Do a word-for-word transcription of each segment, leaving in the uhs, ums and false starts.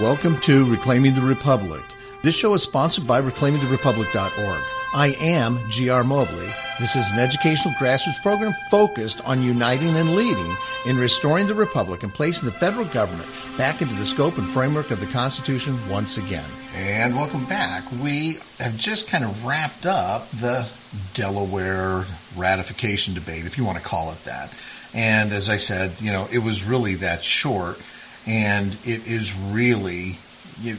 Welcome to Reclaiming the Republic. This show is sponsored by reclaiming the republic dot org. I am G R Mobley. This is an educational grassroots program focused on uniting and leading in restoring the republic and placing the federal government back into the scope and framework of the Constitution once again. And welcome back. We have just kind of wrapped up the Delaware ratification debate, if you want to call it that. And as I said, you know, it was really that short, and it is really, you,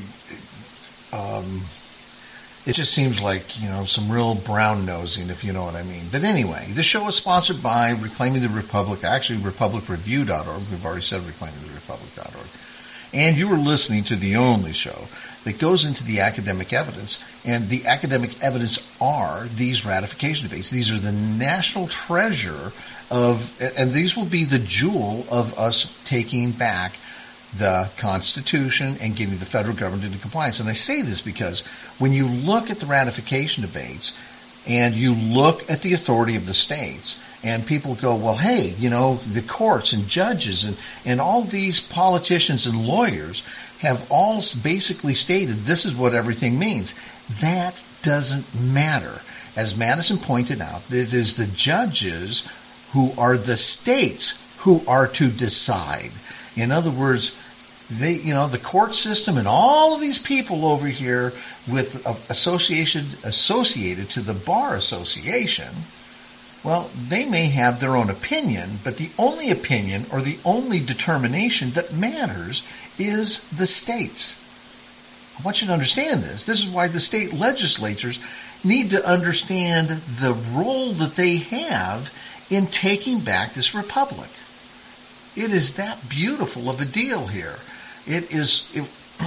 um, it just seems like, you know, some real brown nosing, if you know what I mean. But anyway, this show is sponsored by Reclaiming the Republic, actually republic review dot org. We've already said reclaiming the republic dot org. And you are listening to the only show that goes into the academic evidence. And the academic evidence are these ratification debates. These are the national treasure of, and these will be the jewel of us taking back the Constitution and getting the federal government into compliance. And I say this because when you look at the ratification debates and you look at the authority of the states, and people go, well, hey, you know, the courts and judges and, and all these politicians and lawyers have all basically stated this is what everything means. That doesn't matter. As Madison pointed out, it is the judges who are the states who are to decide. In other words, they, you know, the court system and all of these people over here with association associated to the Bar Association, well, they may have their own opinion, but the only opinion or the only determination that matters is the states. I want you to understand this. This is why the state legislatures need to understand the role that they have in taking back this republic. It is that beautiful of a deal here. It is, it,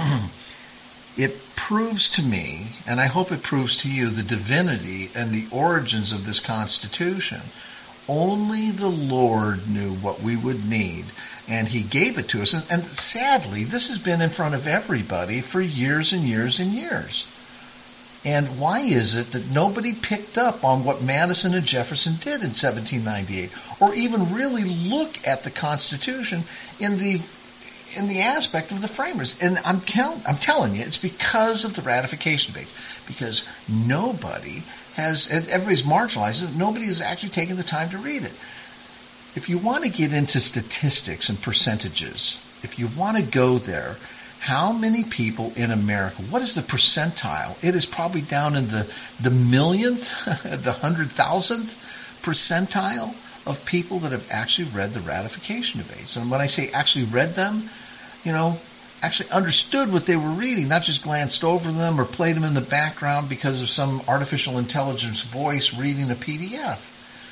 it proves to me, and I hope it proves to you, the divinity and the origins of this Constitution. Only the Lord knew what we would need, and He gave it to us. And, and sadly, this has been in front of everybody for years and years and years. And why is it that nobody picked up on what Madison and Jefferson did in seventeen ninety-eight, or even really look at the Constitution in the in the aspect of the framers? And I'm count, I'm telling you, it's because of the ratification debates. Because nobody has, everybody's marginalized it, nobody has actually taken the time to read it. If you want to get into statistics and percentages, if you want to go there, how many people in America, what is the percentile? It is probably down in the, the millionth, the hundred thousandth percentile of people that have actually read the ratification debates. And when I say actually read them, you know, actually understood what they were reading, not just glanced over them or played them in the background because of some artificial intelligence voice reading a P D F.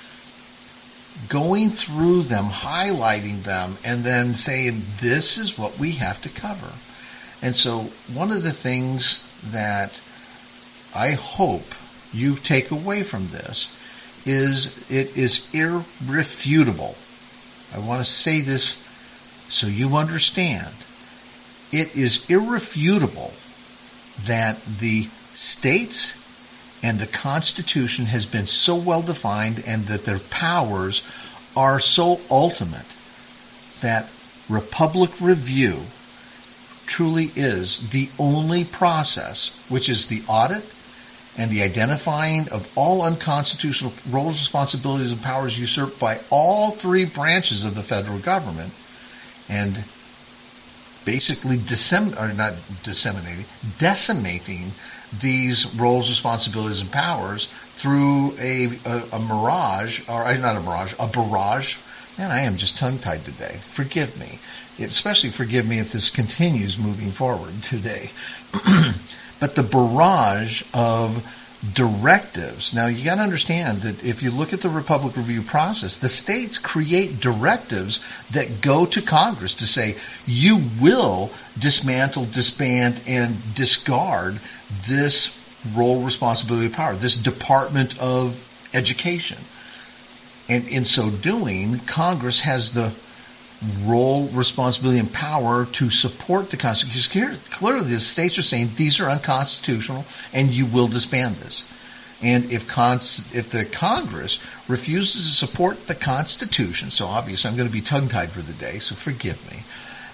Going through them, highlighting them, and then saying, this is what we have to cover. And so one of the things that I hope you take away from this is it is irrefutable. I want to say this so you understand. It is irrefutable that the states and the Constitution has been so well defined and that their powers are so ultimate that Republic Review truly is the only process, which is the audit and the identifying of all unconstitutional roles, responsibilities, and powers usurped by all three branches of the federal government, and basically dissemin- or not disseminating, decimating these roles, responsibilities, and powers through a, a, a mirage, or not a mirage, a barrage. Man, I am just tongue-tied today. Forgive me. Especially forgive me if this continues moving forward today. But the barrage of directives. Now, you got to understand that if you look at the Republic Review process, the states create directives that go to Congress to say, you will dismantle, disband, and discard this role, responsibility, power, this Department of Education. And in so doing, Congress has the role, responsibility, and power to support the Constitution. Because clearly the states are saying these are unconstitutional and you will disband this. And if const- if the Congress refuses to support the Constitution, so obviously I'm going to be tongue-tied for the day, so forgive me.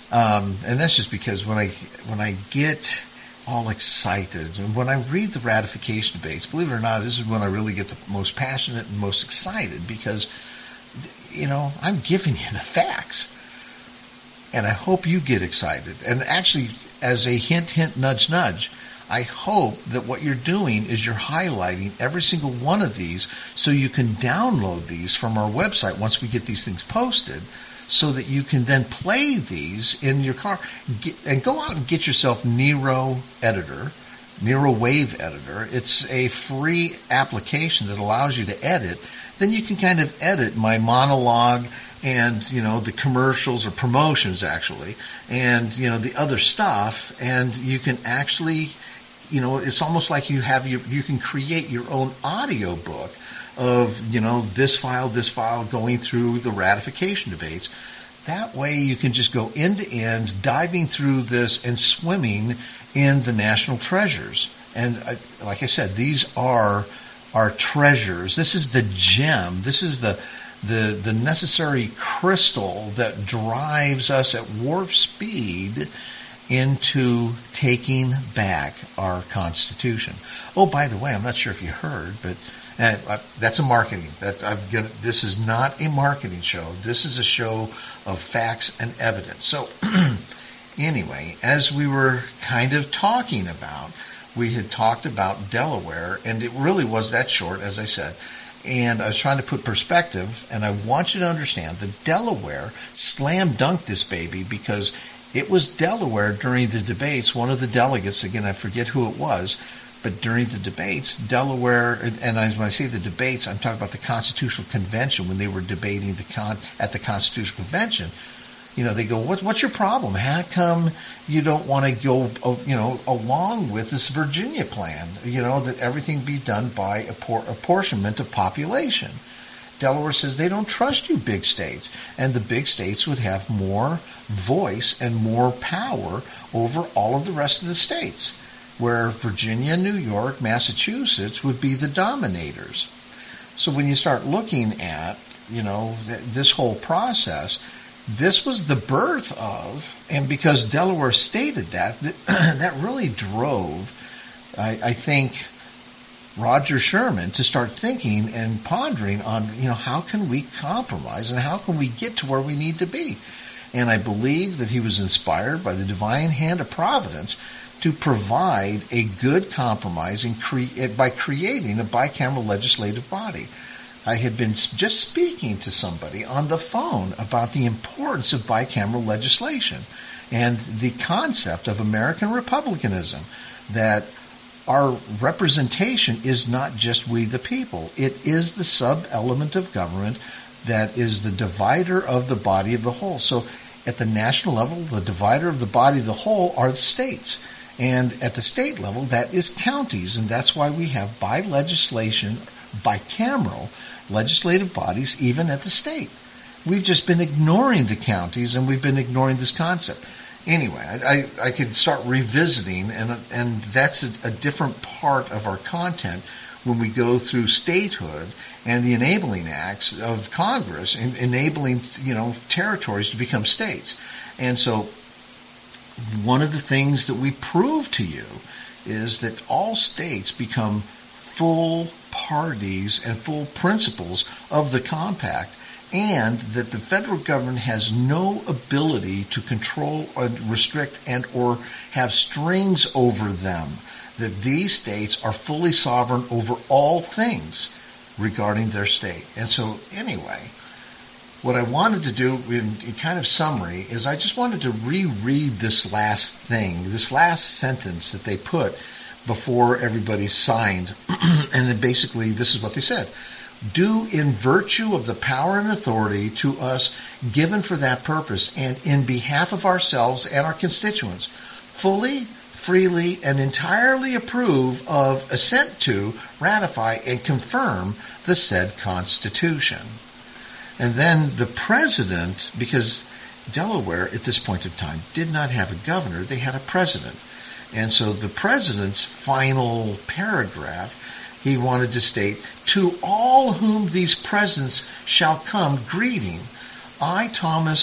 Um, and that's just because when I when I get all excited, and when I read the ratification debates, believe it or not, this is when I really get the most passionate and most excited, because, you know, I'm giving you the facts. And I hope you get excited. And actually, as a hint, hint, nudge, nudge, I hope that what you're doing is you're highlighting every single one of these so you can download these from our website once we get these things posted, so that you can then play these in your car. Get, and go out and get yourself Nero Editor, Nero Wave Editor. It's a free application that allows you to edit. Then you can kind of edit my monologue and, you know, the commercials or promotions, actually, and, you know, the other stuff. And you can actually, you know, it's almost like you have your, you can create your own audio book of, you know, this file, this file, going through the ratification debates. That way you can just go end to end, diving through this and swimming in the national treasures. And uh, like I said, these are our treasures. This is the gem. This is the the the necessary crystal that drives us at warp speed into taking back our Constitution. Oh, by the way, I'm not sure if you heard, but uh, that's a marketing. That I've got, this is not a marketing show. This is a show of facts and evidence. So anyway, as we were kind of talking about, we had talked about Delaware, and it really was that short, as I said. And I was trying to put perspective, and I want you to understand that Delaware slam dunked this baby, because it was Delaware during the debates. One of the delegates, again, I forget who it was, but during the debates, Delaware, and when I say the debates, I'm talking about the Constitutional Convention, when they were debating the con, at the Constitutional Convention. You know, they go, what, what's your problem? How come you don't want to go, you know, along with this Virginia plan, you know, that everything be done by appor- apportionment of population? Delaware says they don't trust you big states, and the big states would have more voice and more power over all of the rest of the states, where Virginia, New York, Massachusetts would be the dominators. So when you start looking at, you know, th- this whole process, this was the birth of, and because Delaware stated that, that, that really drove, I, I think, Roger Sherman to start thinking and pondering on, you know, how can we compromise and how can we get to where we need to be? And I believe that he was inspired by the divine hand of providence to provide a good compromise in cre- by creating a bicameral legislative body. I had been just speaking to somebody on the phone about the importance of bicameral legislation and the concept of American republicanism, that our representation is not just we the people. It is the sub-element of government that is the divider of the body of the whole. So at the national level, the divider of the body of the whole are the states. And at the state level, that is counties. And that's why we have by legislation, bicameral legislative bodies even at the state. We've just been ignoring the counties, and we've been ignoring this concept. Anyway, I, I, I could start revisiting, and and that's a, a different part of our content when we go through statehood and the enabling acts of Congress, in, enabling, you know, territories to become states. And so one of the things that we prove to you is that all states become full parties and full principles of the compact, and that the federal government has no ability to control or restrict and or have strings over them, that these states are fully sovereign over all things regarding their state. And so anyway, what I wanted to do in, in kind of summary is I just wanted to reread this last thing, this last sentence that they put before everybody signed. And then basically this is what they said: do in virtue of the power and authority to us given for that purpose and in behalf of ourselves and our constituents, fully, freely, and entirely approve of, assent to, ratify, and confirm the said Constitution. And then the president, because Delaware at this point in time did not have a governor, they had a president. And so the president's final paragraph, he wanted to state, to all whom these presents shall come greeting, I, Thomas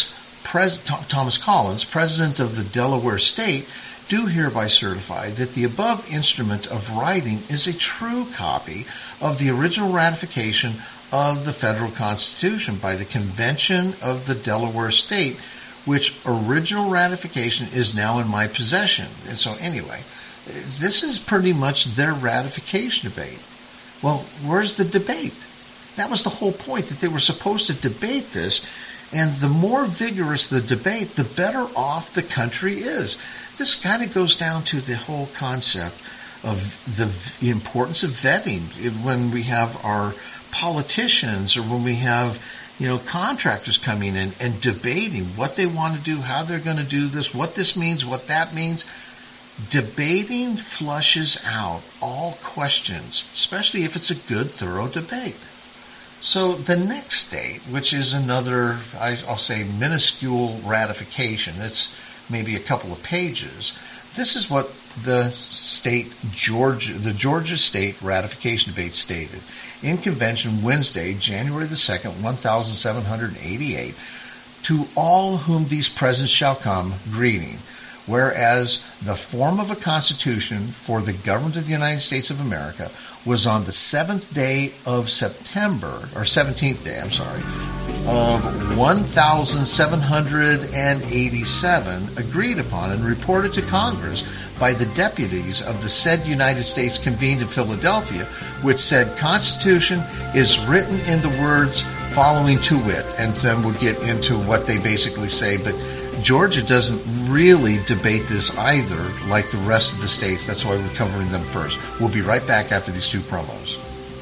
Pres- Thomas Collins, President of the Delaware State, do hereby certify that the above instrument of writing is a true copy of the original ratification of the federal Constitution by the Convention of the Delaware State, which original ratification is now in my possession. And so anyway, this is pretty much their ratification debate. Well, where's the debate? That was the whole point, that they were supposed to debate this, and the more vigorous the debate, the better off the country is. This kind of goes down to the whole concept of the, the importance of vetting when we have our politicians or when we have, you know, contractors coming in and debating what they want to do, how they're going to do this, what this means, what that means. Debating flushes out all questions, especially if it's a good, thorough debate. So the next state, which is another, I'll say, minuscule ratification, it's maybe a couple of pages. This is what the state Georgia, the Georgia State ratification debate stated in convention Wednesday, January the second, one thousand seven hundred eighty-eight. To all whom these presents shall come, greeting. Whereas the form of a constitution for the government of the United States of America was on the seventh day of September, or seventeenth day, I'm sorry, of one thousand seven hundred eighty-seven, agreed upon and reported to Congress by the deputies of the said United States convened in Philadelphia, which said Constitution is written in the words following to wit, and then we'll get into what they basically say, but Georgia doesn't really debate this either like the rest of the states. That's why we're covering them first. We'll be right back after these two promos.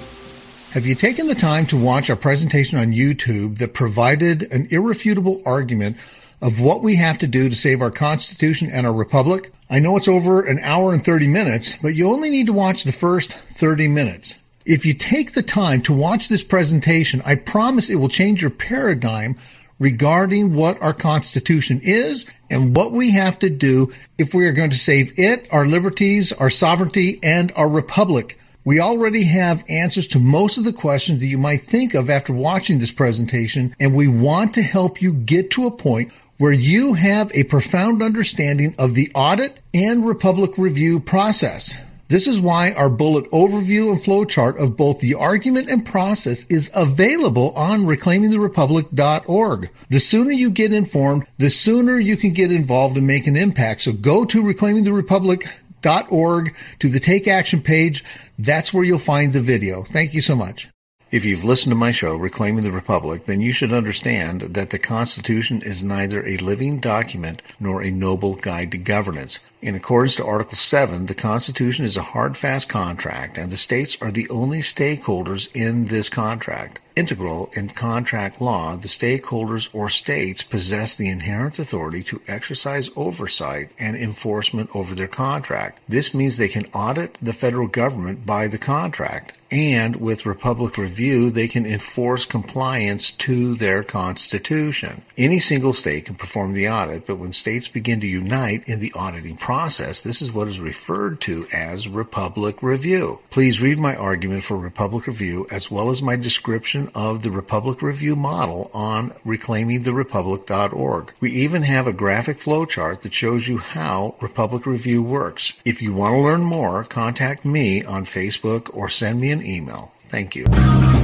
Have you taken the time to watch our presentation on YouTube that provided an irrefutable argument of what we have to do to save our Constitution and our Republic? I know it's over an hour and thirty minutes, but you only need to watch the first thirty minutes. If you take the time to watch this presentation, I promise it will change your paradigm regarding what our Constitution is and what we have to do if we are going to save it, our liberties, our sovereignty, and our republic. We already have answers to most of the questions that you might think of after watching this presentation, and we want to help you get to a point where you have a profound understanding of the audit and republic review process. This is why our bullet overview and flowchart of both the argument and process is available on reclaiming the republic dot org. The sooner you get informed, the sooner you can get involved and make an impact. So go to reclaiming the republic dot org to the Take Action page. That's where you'll find the video. Thank you so much. If you've listened to my show, Reclaiming the Republic, then you should understand that the Constitution is neither a living document nor a noble guide to governance. In accordance to Article seven, the Constitution is a hard, fast contract, and the states are the only stakeholders in this contract. Integral in contract law, the stakeholders or states possess the inherent authority to exercise oversight and enforcement over their contract. This means they can audit the federal government by the contract, and with Republic Review, they can enforce compliance to their Constitution. Any single state can perform the audit, but when states begin to unite in the auditing process, this is what is referred to as Republic Review. Please read my argument for Republic Review as well as my description of the Republic Review model on reclaiming the republic dot org. We even have a graphic flowchart that shows you how Republic Review works. If you want to learn more, contact me on Facebook or send me an email. Thank you.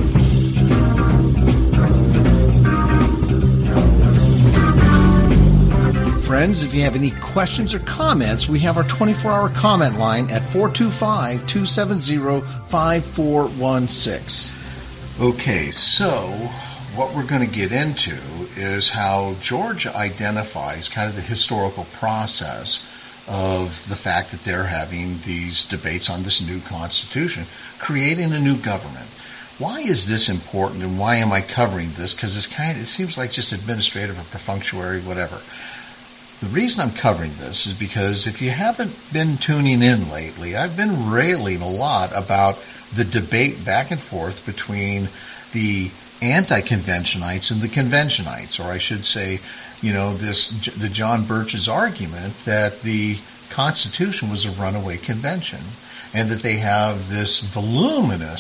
Friends, if you have any questions or comments, we have our twenty-four hour comment line at four two five, two seven zero, five four one six. Okay, so what we're going to get into is how Georgia identifies kind of the historical process of the fact that they're having these debates on this new constitution, creating a new government. Why is this important, and why am I covering this? Because it's kind of, it seems like just administrative or perfunctory, whatever. The reason I'm covering this is because if you haven't been tuning in lately, I've been railing a lot about the debate back and forth between the anti-conventionites and the conventionites, or I should say, you know, this the John Birch's argument that the Constitution was a runaway convention, and that they have this voluminous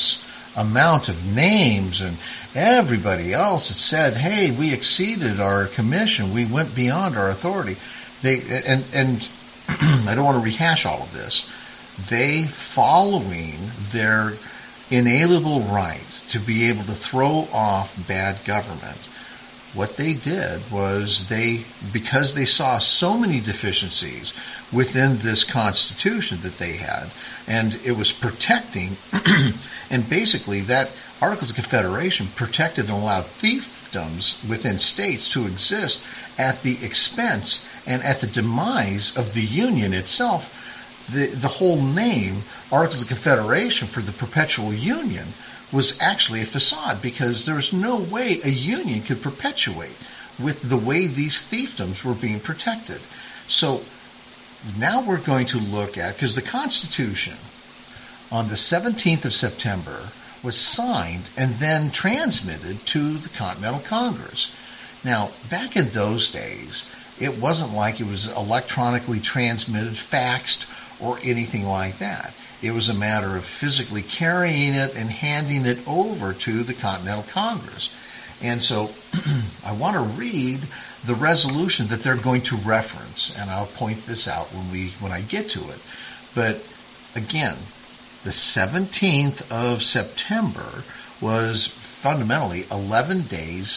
amount of names and everybody else had said, hey, we exceeded our commission, we went beyond our authority. They and and I don't want to rehash all of this. They, following their inalienable right to be able to throw off bad government, what they did was they, because they saw so many deficiencies within this Constitution that they had, and it was protecting, and basically that Articles of Confederation protected and allowed fiefdoms within states to exist at the expense and at the demise of the Union itself. The, the whole name, Articles of Confederation for the Perpetual Union, was actually a facade, because there was no way a union could perpetuate with the way these fiefdoms were being protected. So now we're going to look at, because the Constitution on the seventeenth of September was signed and then transmitted to the Continental Congress. Now, back in those days, it wasn't like it was electronically transmitted, faxed, or anything like that. It was a matter of physically carrying it and handing it over to the Continental Congress. And so I want to read the resolution that they're going to reference, and I'll point this out when we when I get to it. But again, the seventeenth of September was fundamentally eleven days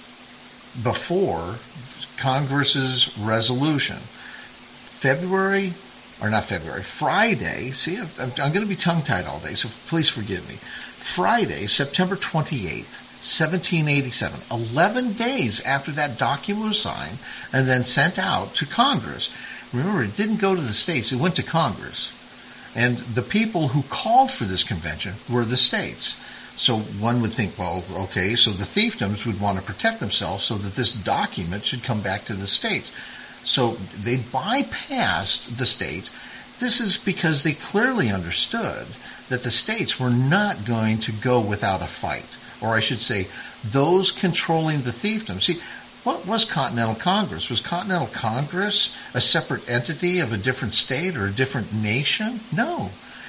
before Congress's resolution. February Or not February, Friday, see, I'm, I'm going to be tongue-tied all day, so please forgive me. Friday, September twenty-eighth, seventeen eighty-seven, eleven days after that document was signed and then sent out to Congress. Remember, it didn't go to the states, it went to Congress. And the people who called for this convention were the states. So one would think, well, okay, so the fiefdoms would want to protect themselves so that this document should come back to the states. So they bypassed the states. This is because they clearly understood that the states were not going to go without a fight. Or I should say, those controlling the fiefdom. See, what was Continental Congress? Was Continental Congress a separate entity of a different state or a different nation? No.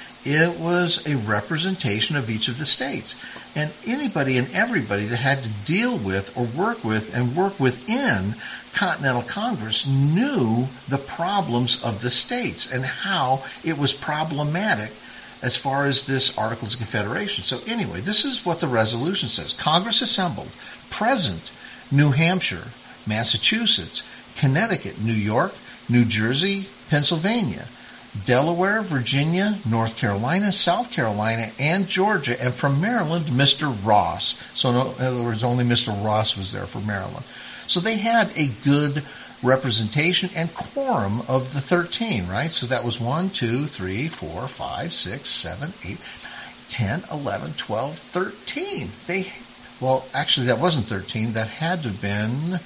It was a representation of each of the states. And anybody and everybody that had to deal with or work with and work within Continental Congress knew the problems of the states and how it was problematic as far as this Articles of Confederation. So anyway, this is what the resolution says. Congress assembled, present, New Hampshire, Massachusetts, Connecticut, New York, New Jersey, Pennsylvania, Delaware, Virginia, North Carolina, South Carolina, and Georgia, and from Maryland, Mister Ross. So in other words, only Mister Ross was there for Maryland. So they had a good representation and quorum of the thirteen, right? So that was one, two, three, four, five, six, seven, eight, nine, ten, eleven, twelve, thirteen. They, well, actually that wasn't thirteen. That had to have been,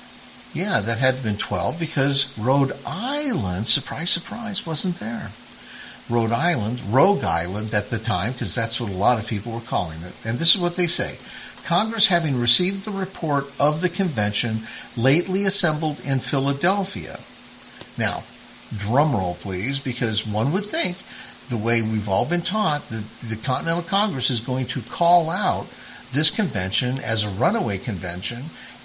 yeah, that had to have been twelve, because Rhode Island, surprise, surprise, wasn't there. Rhode Island, Rogue Island at the time, because that's what a lot of people were calling it. And this is what they say. Congress, having received the report of the convention lately assembled in Philadelphia. Now, drum roll, please, because one would think, the way we've all been taught, that the Continental Congress is going to call out this convention as a runaway convention,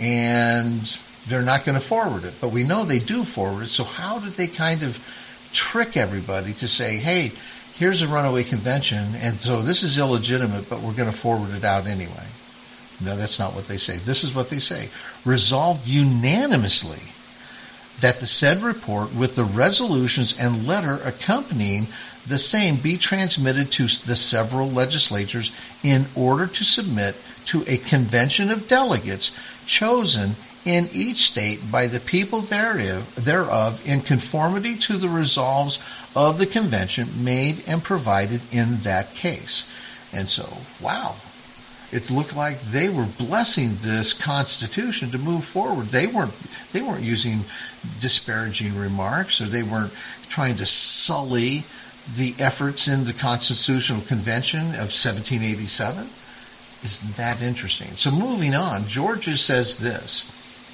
and they're not going to forward it. But we know they do forward it, so how did they kind of trick everybody to say, hey, here's a runaway convention, and so this is illegitimate, but we're going to forward it out anyway? No, that's not what they say. This is what they say. Resolved unanimously that the said report with the resolutions and letter accompanying the same be transmitted to the several legislatures in order to submit to a convention of delegates chosen in each state by the people thereof in conformity to the resolves of the convention made and provided in that case. And so, wow. It looked like they were blessing this Constitution to move forward. They weren't they weren't using disparaging remarks, or they weren't trying to sully the efforts in the Constitutional Convention of seventeen eighty-seven. Isn't that interesting? So moving on, Georgia says this.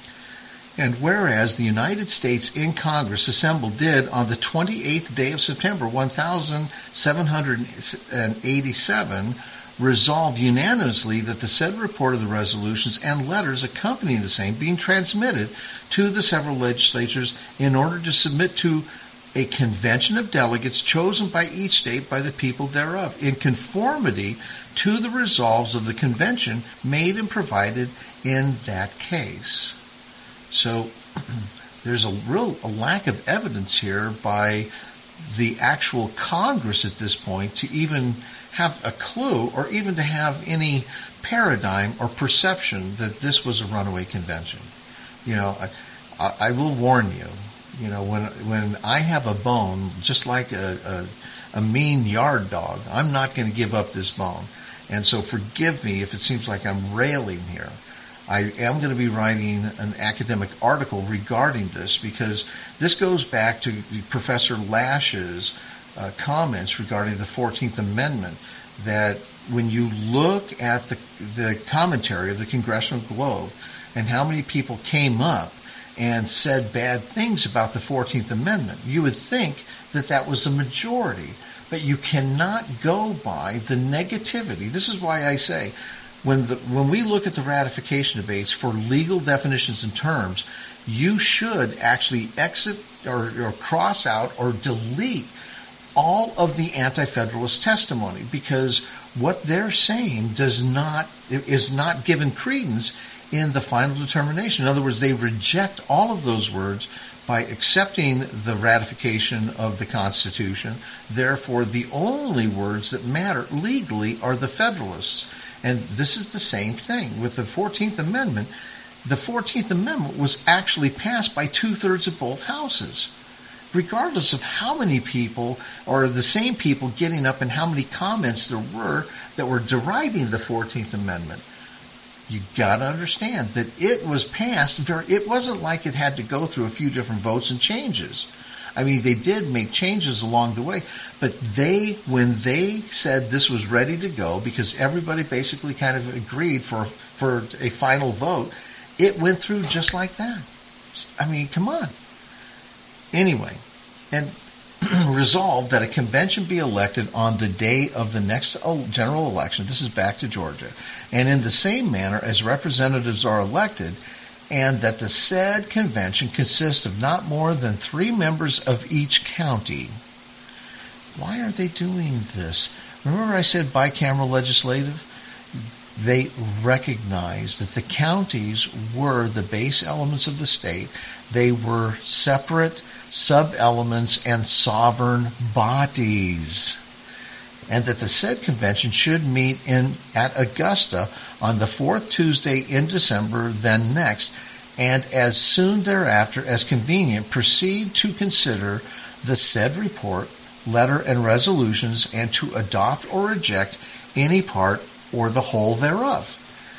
And whereas the United States in Congress assembled did on the twenty-eighth day of September, one thousand seven hundred eighty-seven, resolved unanimously that the said report of the resolutions and letters accompanying the same being transmitted to the several legislatures in order to submit to a convention of delegates chosen by each state by the people thereof, in conformity to the resolves of the convention made and provided in that case. So there's a real a lack of evidence here by the actual Congress at this point to even have a clue or even to have any paradigm or perception that this was a runaway convention. You know, I, I will warn you, you know, when when I have a bone, just like a, a, a mean yard dog, I'm not going to give up this bone. And so forgive me if it seems like I'm railing here. I am going to be writing an academic article regarding this because this goes back to Professor Lash's uh, comments regarding the fourteenth Amendment, that when you look at the, the commentary of the Congressional Globe and how many people came up and said bad things about the fourteenth Amendment, you would think that that was a majority. But you cannot go by the negativity. This is why I say, When the when we look at the ratification debates for legal definitions and terms, you should actually exit or, or cross out or delete all of the anti-federalist testimony, because what they're saying does not is not given credence in the final determination. In other words, they reject all of those words by accepting the ratification of the Constitution. Therefore, the only words that matter legally are the Federalists. And this is the same thing with the fourteenth Amendment. The fourteenth Amendment was actually passed by two-thirds of both houses. Regardless of how many people, or the same people getting up and how many comments there were that were deriving the fourteenth Amendment, you got to understand that it was passed. Very, it wasn't like it had to go through a few different votes and changes. I mean, they did make changes along the way, but they, when they said this was ready to go, because everybody basically kind of agreed for for a final vote, it went through just like that. I mean, come on. Anyway, and resolved that a convention be elected on the day of the next general election. This is back to Georgia. And in the same manner as representatives are elected, and that the said convention consist of not more than three members of each county. Why are they doing this? Remember I said bicameral legislative? They recognize that the counties were the base elements of the state. They were separate sub-elements and sovereign bodies. And that the said convention should meet in at Augusta on the fourth Tuesday in December, then next, and as soon thereafter as convenient, proceed to consider the said report, letter, and resolutions, and to adopt or reject any part or the whole thereof.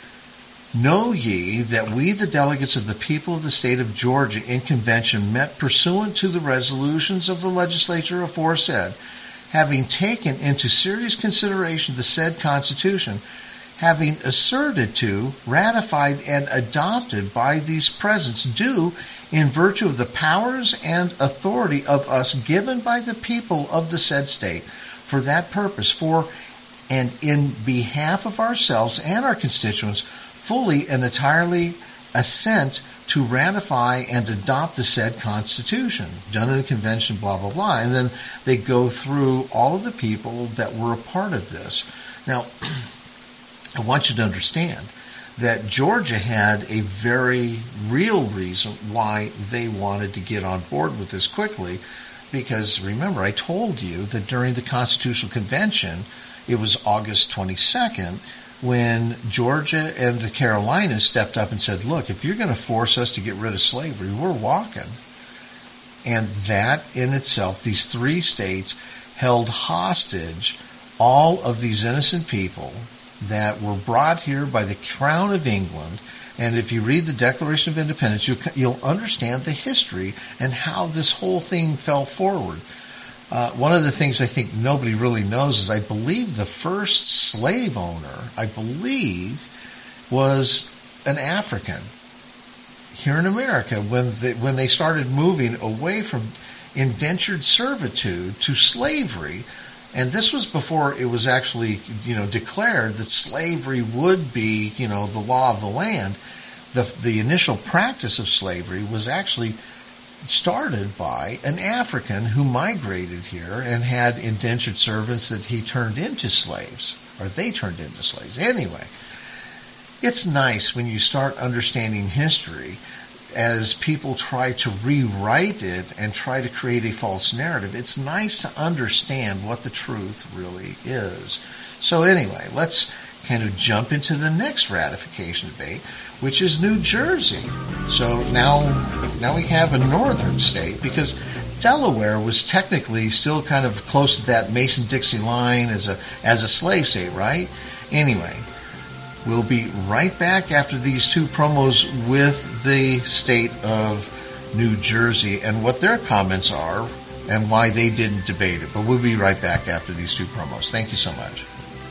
Know ye that we, the delegates of the people of the state of Georgia in convention, met pursuant to the resolutions of the legislature aforesaid, having taken into serious consideration the said Constitution, having asserted to, ratified, and adopted by these presents, due in virtue of the powers and authority of us given by the people of the said state, for that purpose, for and in behalf of ourselves and our constituents, fully and entirely assent to ratify and adopt the said Constitution, done in a convention, blah, blah, blah. And then they go through all of the people that were a part of this. Now, I want you to understand that Georgia had a very real reason why they wanted to get on board with this quickly, because remember, I told you that during the Constitutional Convention, it was August twenty-second, when Georgia and the Carolinas stepped up and said, look, if you're going to force us to get rid of slavery, we're walking. And that in itself, these three states held hostage all of these innocent people that were brought here by the Crown of England. And if you read the Declaration of Independence, you'll, you'll understand the history and how this whole thing fell forward. Uh, one of the things I think nobody really knows is I believe the first slave owner, I believe, was an African here in America when they, when they started moving away from indentured servitude to slavery. And this was before it was actually, you know, declared that slavery would be, you know, the law of the land. The, the initial practice of slavery was actually started by an African who migrated here and had indentured servants that he turned into slaves, or they turned into slaves. Anyway, it's nice when you start understanding history as people try to rewrite it and try to create a false narrative. It's nice to understand what the truth really is. So anyway, let's kind of jump into the next ratification debate, which is New Jersey. So now, now we have a northern state, because Delaware was technically still kind of close to that Mason-Dixie line as a as a slave state, right? Anyway, we'll be right back after these two promos with the state of New Jersey and what their comments are and why they didn't debate it. But we'll be right back after these two promos. Thank you so much.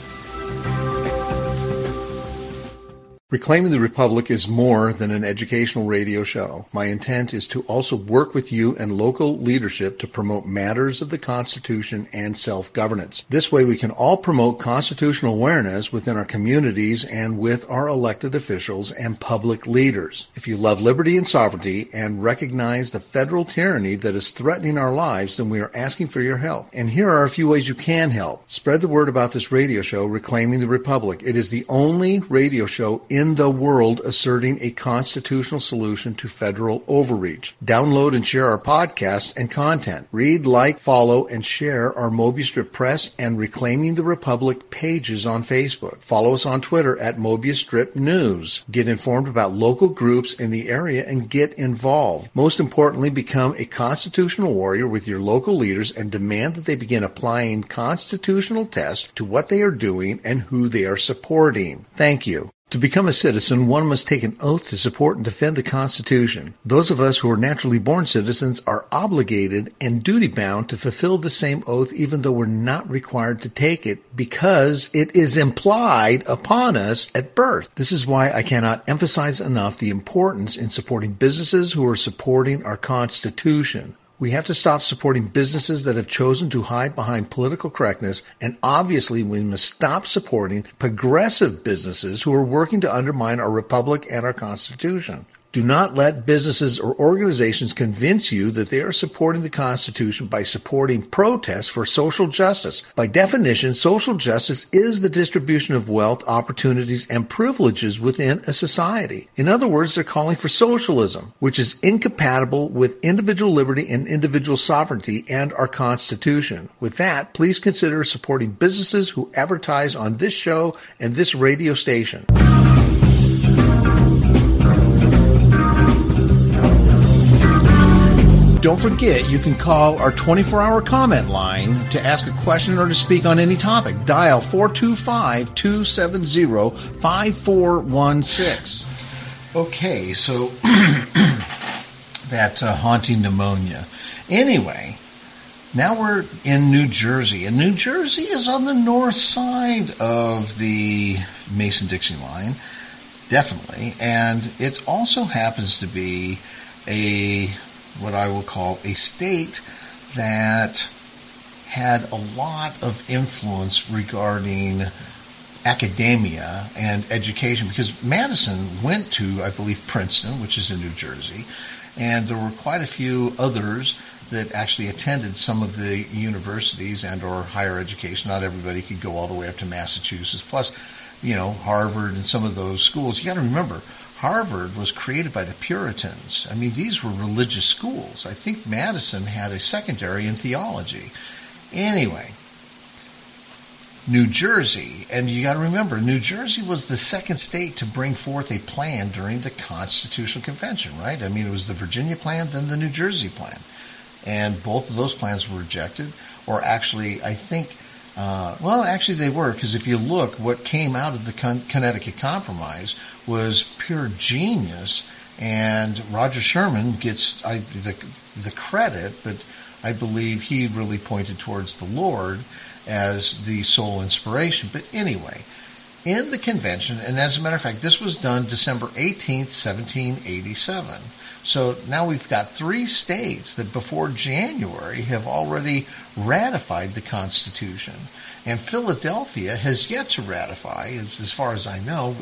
Reclaiming the Republic is more than an educational radio show. My intent is to also work with you and local leadership to promote matters of the Constitution and self-governance. This way we can all promote constitutional awareness within our communities and with our elected officials and public leaders. If you love liberty and sovereignty and recognize the federal tyranny that is threatening our lives, then we are asking for your help. And here are a few ways you can help. Spread the word about this radio show, Reclaiming the Republic. It is the only radio show in in the world asserting a constitutional solution to federal overreach. Download and share our podcast and content. Read, like, follow, and share our Mobius Strip Press and Reclaiming the Republic pages on Facebook. Follow us on Twitter at Mobius Strip News. Get informed about local groups in the area and get involved. Most importantly, become a constitutional warrior with your local leaders and demand that they begin applying constitutional tests to what they are doing and who they are supporting. Thank you. To become a citizen, one must take an oath to support and defend the Constitution. Those of us who are naturally born citizens are obligated and duty-bound to fulfill the same oath even though we're not required to take it because it is implied upon us at birth. This is why I cannot emphasize enough the importance in supporting businesses who are supporting our Constitution. We have to stop supporting businesses that have chosen to hide behind political correctness, and obviously we must stop supporting progressive businesses who are working to undermine our republic and our Constitution. Do not let businesses or organizations convince you that they are supporting the Constitution by supporting protests for social justice. By definition, social justice is the distribution of wealth, opportunities, and privileges within a society. In other words, they're calling for socialism, which is incompatible with individual liberty and individual sovereignty and our Constitution. With that, please consider supporting businesses who advertise on this show and this radio station. Don't forget, you can call our twenty-four hour comment line to ask a question or to speak on any topic. Dial four two five, two seven zero, five four one six. Okay, so that uh, haunting pneumonia. Anyway, now we're in New Jersey, and New Jersey is on the north side of the Mason-Dixie line, definitely, and it also happens to be a what I will call a state that had a lot of influence regarding academia and education, because Madison went to, I believe, Princeton, which is in New Jersey, and there were quite a few others that actually attended some of the universities and or higher education. Not everybody could go all the way up to Massachusetts. Plus, you know, Harvard and some of those schools. You got to remember, Harvard was created by the Puritans. I mean, these were religious schools. I think Madison had a secondary in theology. Anyway, New Jersey, and you got to remember, New Jersey was the second state to bring forth a plan during the Constitutional Convention, right? I mean, it was the Virginia plan, then the New Jersey plan. And both of those plans were rejected, or actually, I think, Uh, well, actually they were, because if you look, what came out of the Con- Connecticut Compromise was pure genius, and Roger Sherman gets I, the, the credit, but I believe he really pointed towards the Lord as the sole inspiration. But anyway, in the convention, and as a matter of fact, this was done December eighteenth, seventeen eighty-seven. So now we've got three states that before January have already ratified the Constitution. And Philadelphia has yet to ratify, as far as I know.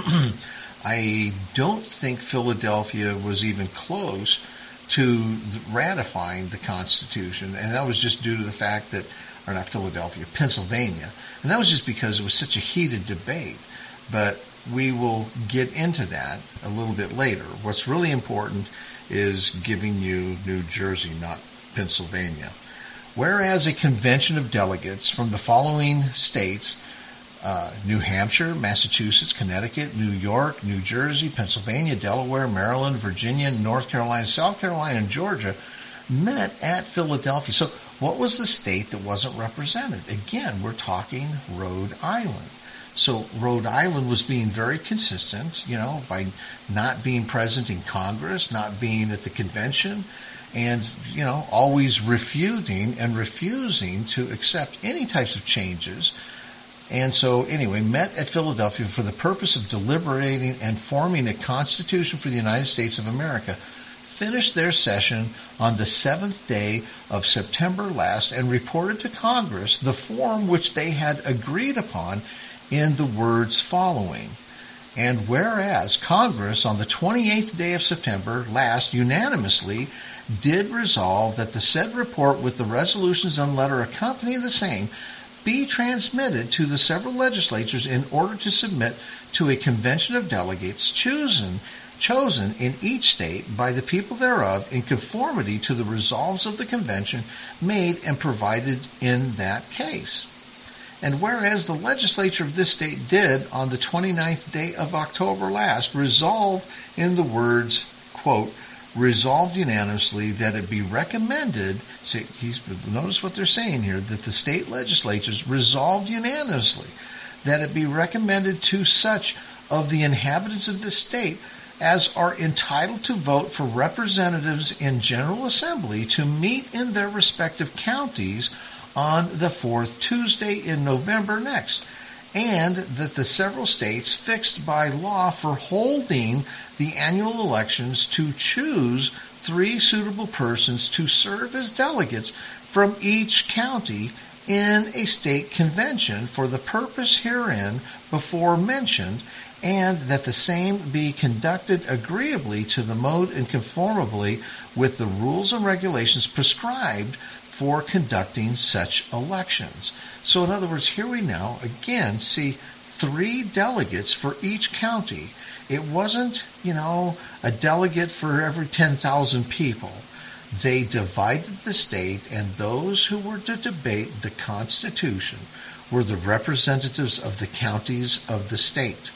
I don't think Philadelphia was even close to ratifying the Constitution, and that was just due to the fact that, or not Philadelphia, Pennsylvania, and that was just because it was such a heated debate. But we will get into that a little bit later. What's really important is giving you New Jersey, not Pennsylvania. Whereas a convention of delegates from the following states, uh, New Hampshire, Massachusetts, Connecticut, New York, New Jersey, Pennsylvania, Delaware, Maryland, Virginia, North Carolina, South Carolina, and Georgia, met at Philadelphia. So what was the state that wasn't represented? Again, we're talking Rhode Island. So Rhode Island was being very consistent, you know, by not being present in Congress, not being at the convention, and, you know, always refuting and refusing to accept any types of changes. And so, anyway, met at Philadelphia for the purpose of deliberating and forming a Constitution for the United States of America, finished their session on the seventh day of September last, and reported to Congress the form which they had agreed upon in the words following. And whereas Congress on the twenty-eighth day of September last unanimously did resolve that the said report with the resolutions and letter accompanying the same be transmitted to the several legislatures in order to submit to a convention of delegates chosen chosen in each state by the people thereof in conformity to the resolves of the convention made and provided in that case. And whereas the legislature of this state did, on the twenty-ninth day of October last, resolve in the words, quote, resolved unanimously that it be recommended, see, he's, notice what they're saying here, that the state legislatures resolved unanimously that it be recommended to such of the inhabitants of this state as are entitled to vote for representatives in General Assembly to meet in their respective counties on the fourth Tuesday in November next, and that the several states fixed by law for holding the annual elections to choose three suitable persons to serve as delegates from each county in a state convention for the purpose herein before mentioned, and that the same be conducted agreeably to the mode and conformably with the rules and regulations prescribed for conducting such elections. So in other words, here we now again see three delegates for each county. It wasn't, you know, a delegate for every ten thousand people. They divided the state, and those who were to debate the Constitution were the representatives of the counties of the state.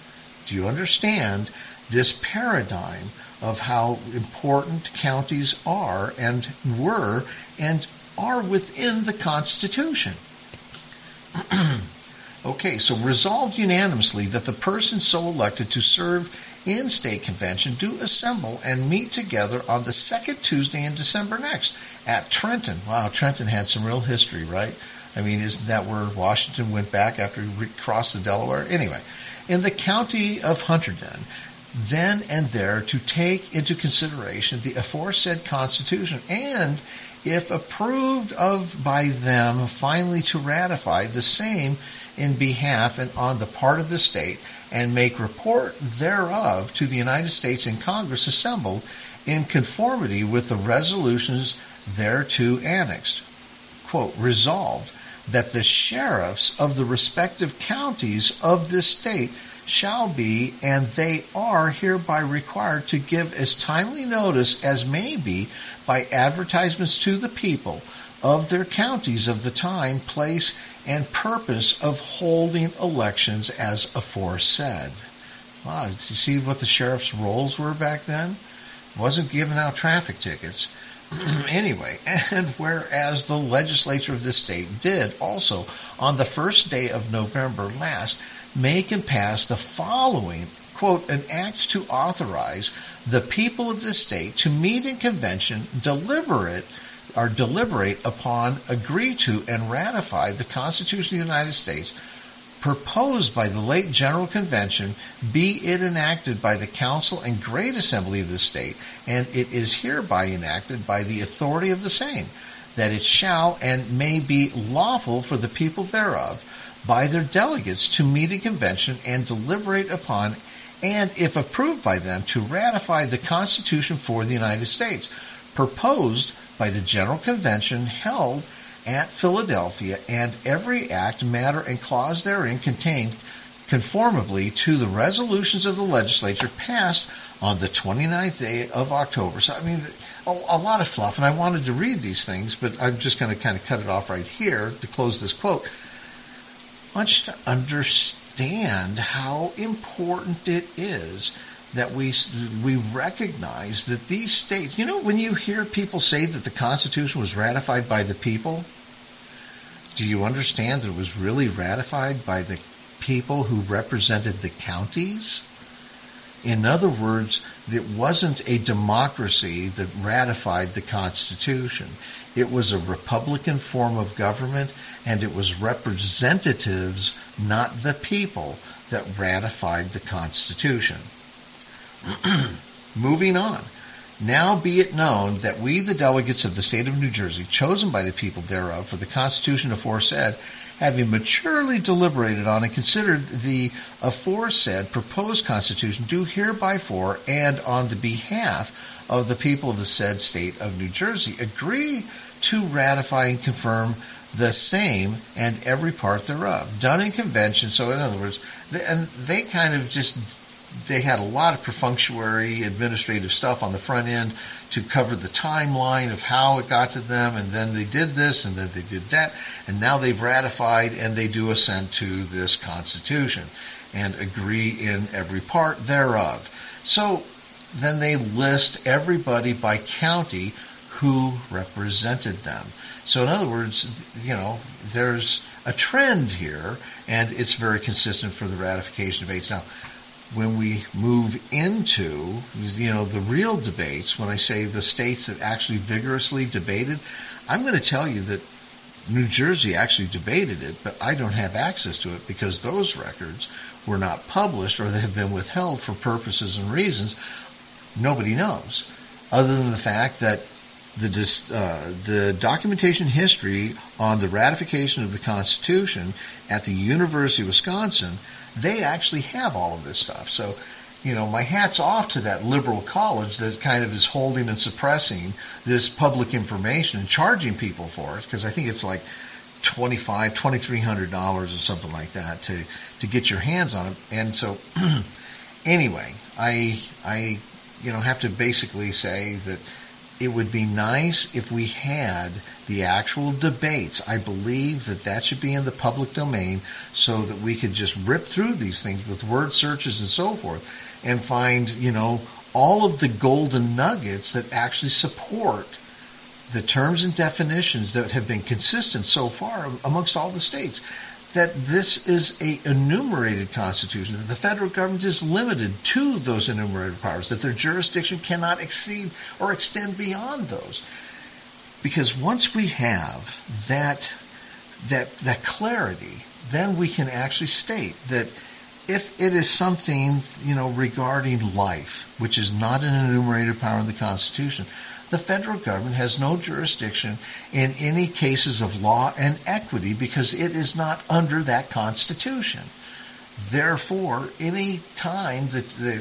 Do you understand this paradigm of how important counties are and were and are within the Constitution? Okay, so resolved unanimously that the person so elected to serve in state convention do assemble and meet together on the second Tuesday in December next at Trenton. Wow, Trenton had some real history, right? I mean, isn't that where Washington went back after he crossed the Delaware? Anyway, in the county of Hunterdon, then and there to take into consideration the aforesaid Constitution, and, if approved of by them, finally to ratify the same in behalf and on the part of the state, and make report thereof to the United States in Congress assembled in conformity with the resolutions thereto annexed. Quote, resolved that the sheriffs of the respective counties of this state shall be, and they are hereby required to give as timely notice as may be by advertisements to the people of their counties of the time, place, and purpose of holding elections as aforesaid. Wow, did you see what the sheriff's roles were back then? It wasn't giving out traffic tickets. Anyway, and whereas the legislature of this state did also, on the first day of November last, make and pass the following, quote, an act to authorize the people of this state to meet in convention, deliberate, or deliberate upon, agree to, and ratify the Constitution of the United States, proposed by the late General Convention, be it enacted by the Council and Great Assembly of the state, and it is hereby enacted by the authority of the same, that it shall and may be lawful for the people thereof, by their delegates, to meet in convention and deliberate upon, and, if approved by them, to ratify the Constitution for the United States, proposed by the General Convention held at Philadelphia, and every act, matter, and clause therein contained conformably to the resolutions of the legislature passed on the twenty-ninth day of October. So, I mean, a, a lot of fluff, and I wanted to read these things, but I'm just going to kind of cut it off right here to close this quote. I want you to understand how important it is that we we recognize that these states, you know, when you hear people say that the Constitution was ratified by the people, do you understand that it was really ratified by the people who represented the counties? In other words, it wasn't a democracy that ratified the Constitution. It was a Republican form of government, and it was representatives, not the people, that ratified the Constitution. Moving on. Now be it known that we, the delegates of the state of New Jersey, chosen by the people thereof for the Constitution aforesaid, having maturely deliberated on and considered the aforesaid proposed Constitution, do hereby for and on the behalf of the people of the said state of New Jersey agree to ratify and confirm the same and every part thereof, done in convention. So in other words, they, and they kind of just, they had a lot of perfunctory administrative stuff on the front end to cover the timeline of how it got to them, and then they did this, and then they did that, and now they've ratified, and they do assent to this Constitution and agree in every part thereof. So then they list everybody by county who represented them. So in other words, you know, there's a trend here, and it's very consistent for the ratification debates. Now, when we move into, you know, the real debates, when I say the states that actually vigorously debated, I'm going to tell you that New Jersey actually debated it, but I don't have access to it because those records were not published, or they have been withheld for purposes and reasons nobody knows, other than the fact that the uh, the documentation history on the ratification of the Constitution at the University of Wisconsin, they actually have all of this stuff. So, you know, my hat's off to that liberal college that kind of is holding and suppressing this public information and charging people for it, because I think it's like twenty-five hundred dollars, twenty-three hundred dollars or something like that to, to get your hands on it. And so, anyway, I, I, you know, have to basically say that it would be nice if we had the actual debates. I believe that that should be in the public domain so that we could just rip through these things with word searches and so forth and find, you know, all of the golden nuggets that actually support the terms and definitions that have been consistent so far amongst all the states. That this is a enumerated constitution, that the federal government is limited to those enumerated powers, that their jurisdiction cannot exceed or extend beyond those. Because once we have that, that, that clarity, then we can actually state that if it is something, you know, regarding life, which is not an enumerated power in the Constitution, the federal government has no jurisdiction in any cases of law and equity because it is not under that Constitution. Therefore, any time that the,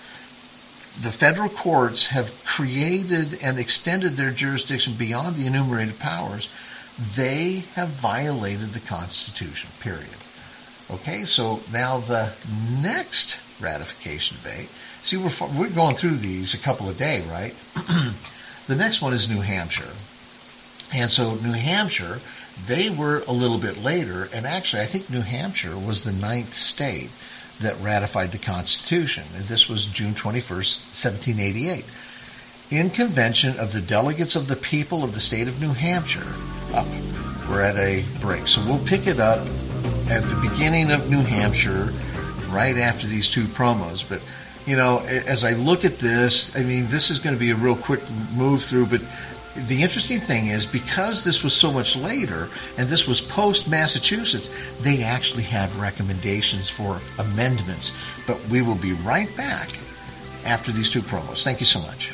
the federal courts have created and extended their jurisdiction beyond the enumerated powers, they have violated the Constitution, period. Okay, so now the next ratification debate, see, we're, we're going through these a couple a day, right? The next one is New Hampshire. And so New Hampshire, they were a little bit later, and actually I think New Hampshire was the ninth state that ratified the Constitution. And this was June twenty-first, seventeen eighty-eight. In convention of the delegates of the people of the state of New Hampshire. Up. We're at a break. So we'll pick it up at the beginning of New Hampshire, right after these two promos. But you know, as I look at this, I mean, this is going to be a real quick move through, but the interesting thing is, because this was so much later, and this was post-Massachusetts, they actually have recommendations for amendments. But we will be right back after these two promos. Thank you so much.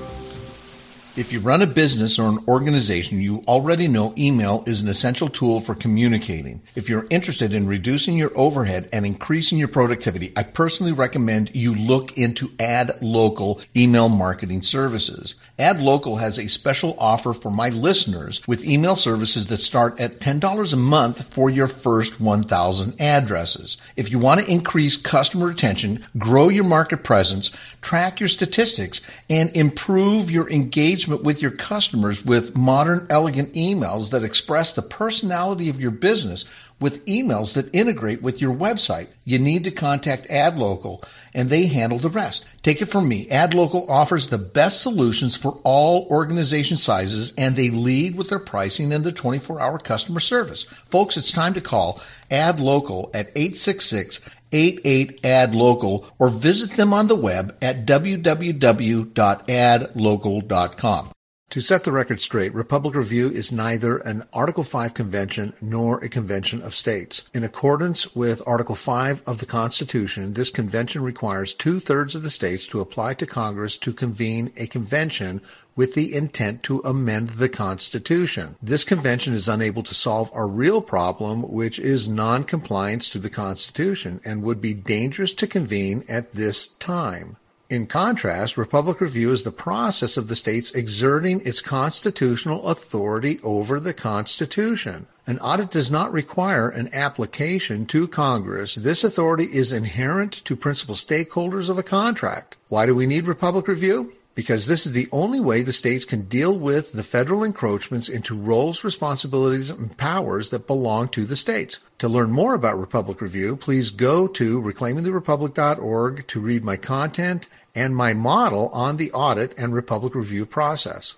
If you run a business or an organization, you already know email is an essential tool for communicating. If you're interested in reducing your overhead and increasing your productivity, I personally recommend you look into AdLocal email marketing services. AdLocal has a special offer for my listeners with email services that start at ten dollars a month for your first one thousand addresses. If you want to increase customer retention, grow your market presence, track your statistics, and improve your engagement with your customers with modern, elegant emails that express the personality of your business with emails that integrate with your website, you need to contact AdLocal, and they handle the rest. Take it from me. AdLocal offers the best solutions for all organization sizes, and they lead with their pricing and their twenty-four hour customer service. Folks, it's time to call AdLocal at eight six six, eight eight, A D local or visit them on the web at w w w dot ad local dot com. To set the record straight, Republic Review is neither an Article five convention nor a convention of states. In accordance with Article five of the Constitution, this convention requires two-thirds of the states to apply to Congress to convene a convention with the intent to amend the Constitution. This convention is unable to solve our real problem, which is non-compliance to the Constitution, and would be dangerous to convene at this time. In contrast, Republic Review is the process of the states exerting its constitutional authority over the Constitution. An audit does not require an application to Congress. This authority is inherent to principal stakeholders of a contract. Why do we need Republic Review? Because this is the only way the states can deal with the federal encroachments into roles, responsibilities, and powers that belong to the states. To learn more about Republic Review, please go to reclaiming the republic dot org to read my content and my model on the audit and Republic Review process.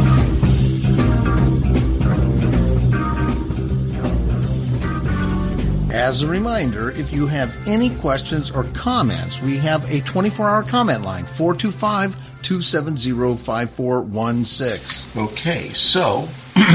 As a reminder, if you have any questions or comments, we have a twenty-four hour comment line, four two five, two seven zero, five four one six. Okay, so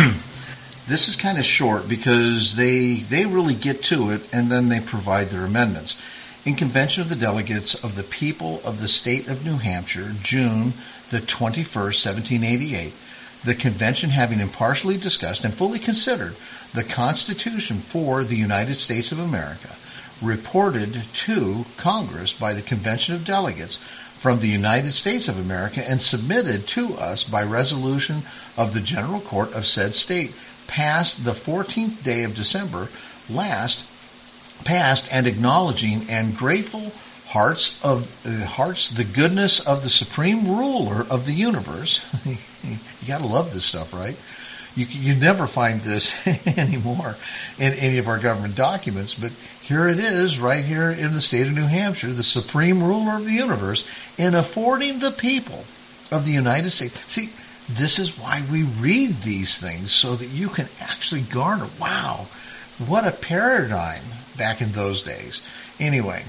this is kind of short because they they really get to it and then they provide their amendments. In Convention of the Delegates of the People of the State of New Hampshire, June the twenty-first, seventeen eighty-eight, the convention, having impartially discussed and fully considered the Constitution for the United States of America, reported to Congress by the Convention of Delegates from the United States of America and submitted to us by resolution of the General Court of said state, passed the fourteenth day of December last, passed and acknowledging and grateful hearts of uh, hearts the goodness of the supreme ruler of the universe. You got to love this stuff, right? You you never find this anymore in any of our government documents, but here it is right here in the state of New Hampshire, the supreme ruler of the universe, in affording the people of the United States. See, this is why we read these things, so that you can actually garner, wow, what a paradigm back in those days. Anyway,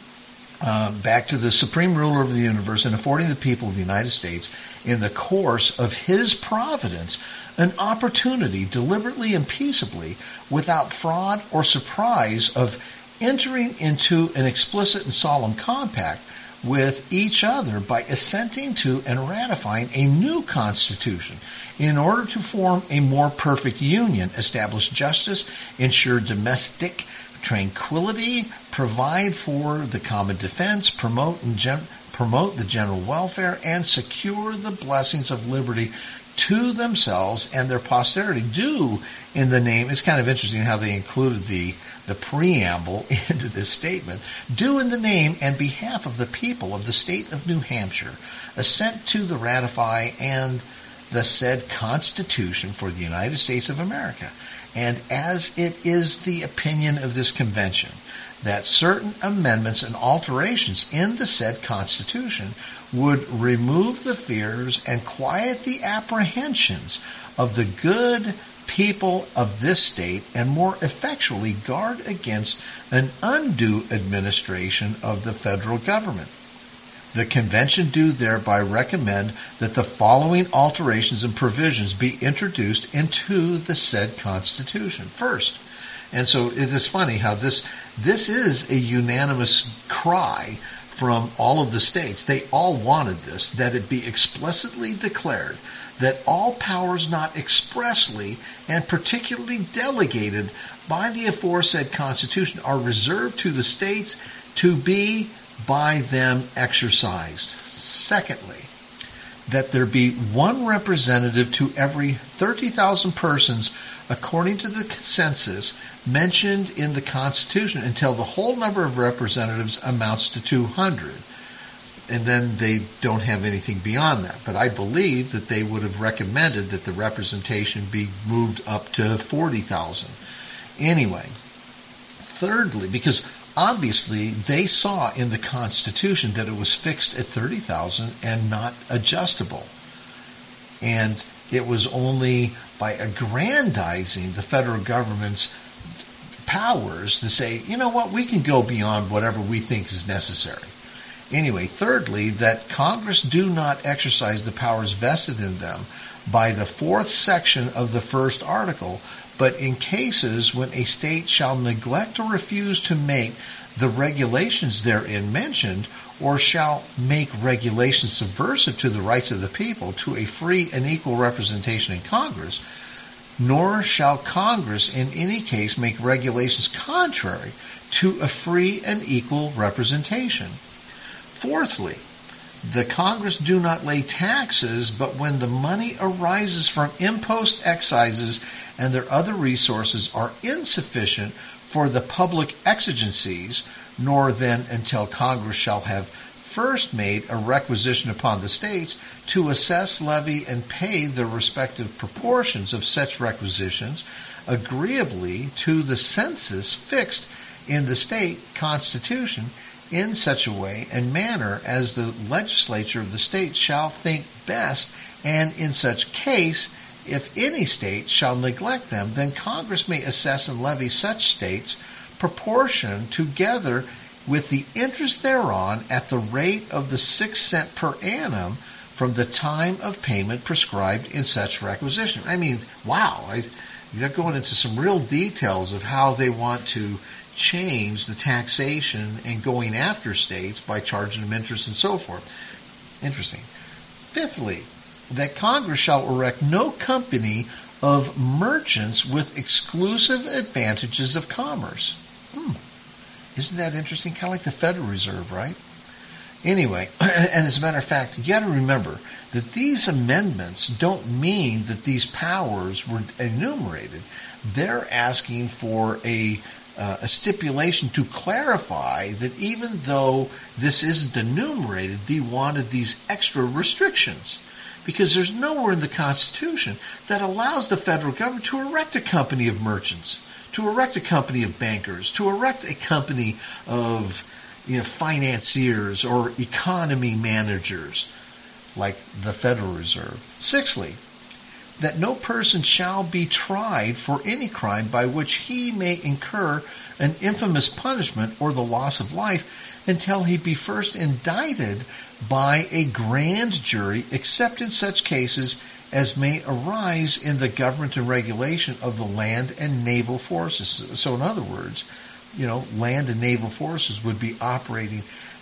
uh, back to the supreme ruler of the universe and affording the people of the United States, in the course of his providence, an opportunity deliberately and peaceably, without fraud or surprise, of entering into an explicit and solemn compact with each other by assenting to and ratifying a new constitution in order to form a more perfect union, establish justice, ensure domestic tranquility, provide for the common defense, promote and gen- promote the general welfare, and secure the blessings of liberty to themselves and their posterity. Do in the name, it's kind of interesting how they included the, the preamble into this statement, do in the name and behalf of the people of the state of New Hampshire, assent to the ratify and the said Constitution for the United States of America. And as it is the opinion of this convention that certain amendments and alterations in the said Constitution would remove the fears and quiet the apprehensions of the good people of this state and more effectually guard against an undue administration of the federal government. The convention do thereby recommend that the following alterations and provisions be introduced into the said Constitution. First, and so it is funny how this this is a unanimous cry from all of the states. They all wanted this, that it be explicitly declared that all powers not expressly and particularly delegated by the aforesaid Constitution are reserved to the states to be by them exercised. Secondly, that there be one representative to every thirty thousand persons according to the census mentioned in the Constitution until the whole number of representatives amounts to two hundred. And then they don't have anything beyond that. But I believe that they would have recommended that the representation be moved up to forty thousand. Anyway, thirdly, because obviously they saw in the Constitution that it was fixed at thirty thousand and not adjustable. And it was only by aggrandizing the federal government's powers to say, you know what, we can go beyond whatever we think is necessary. Anyway, thirdly, that Congress do not exercise the powers vested in them by the fourth section of the first article, but in cases when a state shall neglect or refuse to make the regulations therein mentioned, or shall make regulations subversive to the rights of the people to a free and equal representation in Congress, nor shall Congress in any case make regulations contrary to a free and equal representation. Fourthly, the Congress do not lay taxes, but when the money arises from imposts, excises, and their other resources are insufficient for the public exigencies, nor then until Congress shall have first made a requisition upon the states to assess, levy, and pay the respective proportions of such requisitions agreeably to the census fixed in the state constitution in such a way and manner as the legislature of the state shall think best, and in such case, if any state shall neglect them, then Congress may assess and levy such states proportion together with the interest thereon at the rate of the six cent per annum from the time of payment prescribed in such requisition. I mean, wow, I, they're going into some real details of how they want to change the taxation and going after states by charging them interest and so forth. Interesting. Fifthly, that Congress shall erect no company of merchants with exclusive advantages of commerce. Hmm. Isn't that interesting? Kind of like the Federal Reserve, right? Anyway, and as a matter of fact, you got to remember that these amendments don't mean that these powers were enumerated. They're asking for a Uh, a stipulation to clarify that even though this isn't enumerated, they wanted these extra restrictions. Because there's nowhere in the Constitution that allows the federal government to erect a company of merchants, to erect a company of bankers, to erect a company of you know, financiers or economy managers like the Federal Reserve. Sixthly, that no person shall be tried for any crime by which he may incur an infamous punishment or the loss of life until he be first indicted by a grand jury, except in such cases as may arise in the government and regulation of the land and naval forces. So in other words, you know, land and naval forces would be operating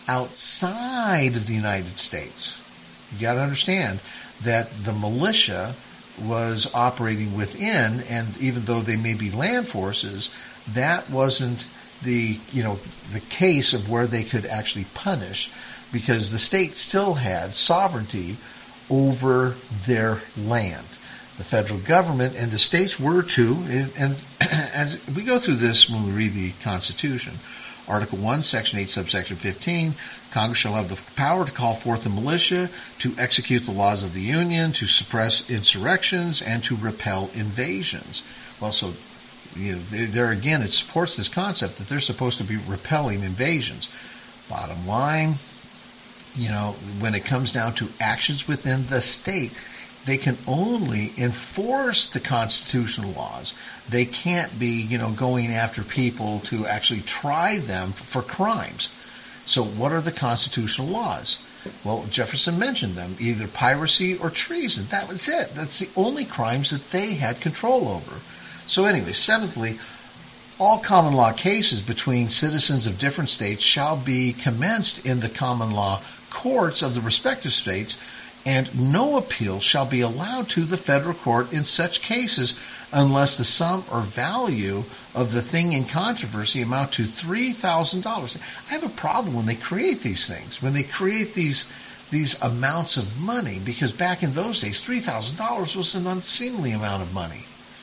outside of the United States. You got to understand that the militia was operating within, and even though they may be land forces, that wasn't the you know the case of where they could actually punish, because the state still had sovereignty over their land. The federal government and the states were too, and, and as we go through this when we read the Constitution, Article one, Section eight, Subsection fifteen, Congress shall have the power to call forth the militia, to execute the laws of the Union, to suppress insurrections, and to repel invasions. Well, so, you know, there, there again, it supports this concept that they're supposed to be repelling invasions. Bottom line, you know, when it comes down to actions within the state, they can only enforce the constitutional laws. They can't be, you know, going after people to actually try them for crimes. So what are the constitutional laws? Well, Jefferson mentioned them, either piracy or treason. That was it. That's the only crimes that they had control over. So anyway, seventhly, all common law cases between citizens of different states shall be commenced in the common law courts of the respective states, and no appeal shall be allowed to the federal court in such cases unless the sum or value of the thing in controversy amount to three thousand dollars. I have a problem when they create these things, when they create these these amounts of money, because back in those days, three thousand dollars was an unseemly amount of money.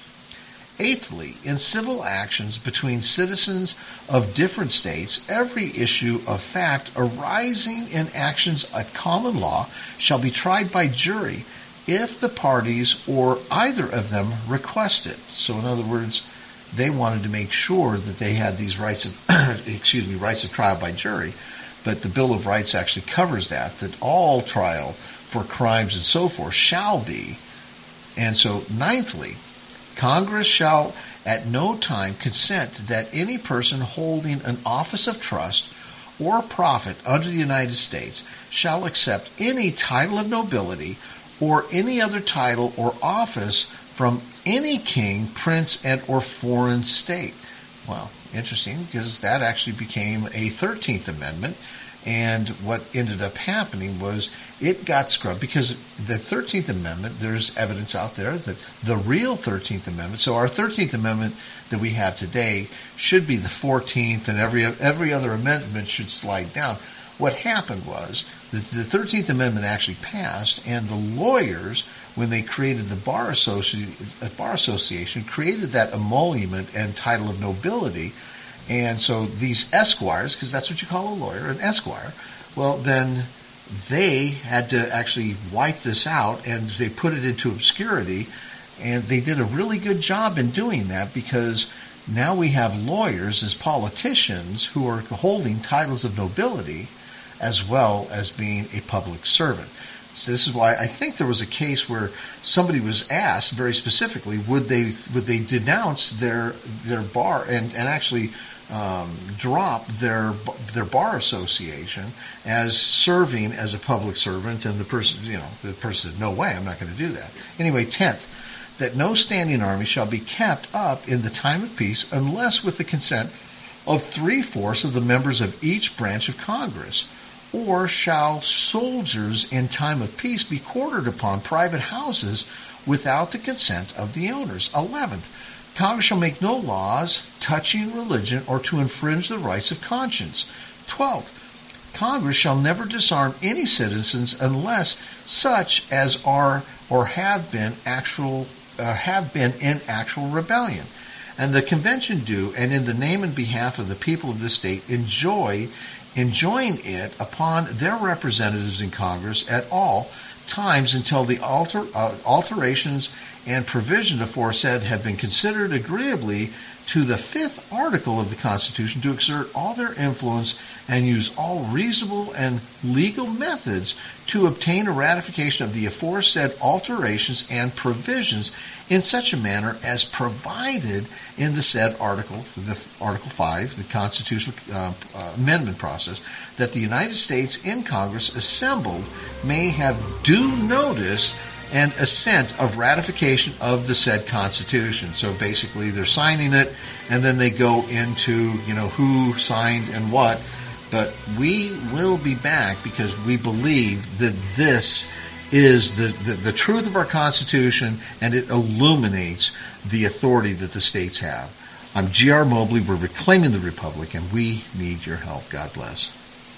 Eighthly, in civil actions between citizens of different states, every issue of fact arising in actions at common law shall be tried by jury if the parties or either of them request it. So in other words, they wanted to make sure that they had these rights of excuse me, rights of trial by jury, but the Bill of Rights actually covers that, that all trial for crimes and so forth shall be. And so ninthly, Congress shall at no time consent that any person holding an office of trust or profit under the United States shall accept any title of nobility or any other title or office from any king, prince, and or foreign state. Well, interesting, because that actually became a thirteenth Amendment. And what ended up happening was it got scrubbed, because the thirteenth Amendment, there's evidence out there that the real thirteenth Amendment, so our thirteenth Amendment that we have today should be the fourteenth, and every every other amendment should slide down. What happened was that the thirteenth Amendment actually passed, and the lawyers, when they created the Bar, Associ- Bar Association, created that emolument and title of nobility. And so these esquires, because that's what you call a lawyer, an esquire, well, then they had to actually wipe this out, and they put it into obscurity. And they did a really good job in doing that, because now we have lawyers as politicians who are holding titles of nobility as well as being a public servant. So this is why I think there was a case where somebody was asked very specifically, would they would they denounce their their bar and, and actually um, drop their their bar association as serving as a public servant, and the person, you know, the person said, no way, I'm not going to do that. Anyway, tenth, that no standing army shall be kept up in the time of peace unless with the consent of three-fourths of the members of each branch of Congress. Or shall soldiers in time of peace be quartered upon private houses without the consent of the owners? eleventh, Congress shall make no laws touching religion or to infringe the rights of conscience. twelfth, Congress shall never disarm any citizens unless such as are or have been actual uh, have been in actual rebellion. And the convention do, and in the name and behalf of the people of this state, enjoy enjoin it upon their representatives in Congress at all times until the alter, uh, alterations and provisions aforesaid have been considered agreeably to the fifth article of the Constitution, to exert all their influence and use all reasonable and legal methods to obtain a ratification of the aforesaid alterations and provisions in such a manner as provided in the said article, the Article five, the constitutional uh, uh, amendment process, that the United States in Congress assembled may have due notice and assent of ratification of the said Constitution. So basically they're signing it, and then they go into, you know, who signed and what. But we will be back, because we believe that this is the, the, the truth of our Constitution, and it illuminates the authority that the states have. I'm G R Mobley. We're reclaiming the Republic, and we need your help. God bless.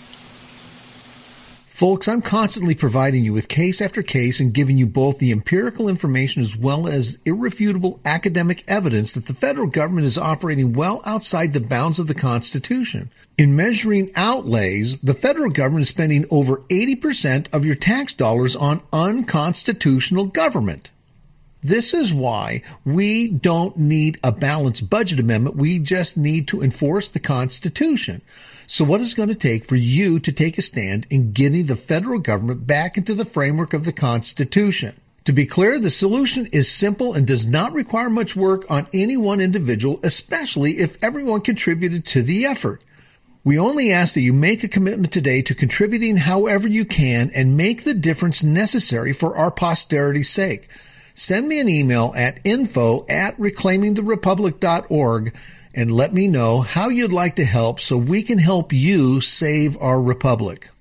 Folks, I'm constantly providing you with case after case and giving you both the empirical information as well as irrefutable academic evidence that the federal government is operating well outside the bounds of the Constitution. In measuring outlays, the federal government is spending over eighty percent of your tax dollars on unconstitutional government. This is why we don't need a balanced budget amendment. We just need to enforce the Constitution. So what is it going to take for you to take a stand in getting the federal government back into the framework of the Constitution? To be clear, the solution is simple and does not require much work on any one individual, especially if everyone contributed to the effort. We only ask that you make a commitment today to contributing however you can and make the difference necessary for our posterity's sake. Send me an email at info at reclaiming the republic dot org and let me know how you'd like to help so we can help you save our republic.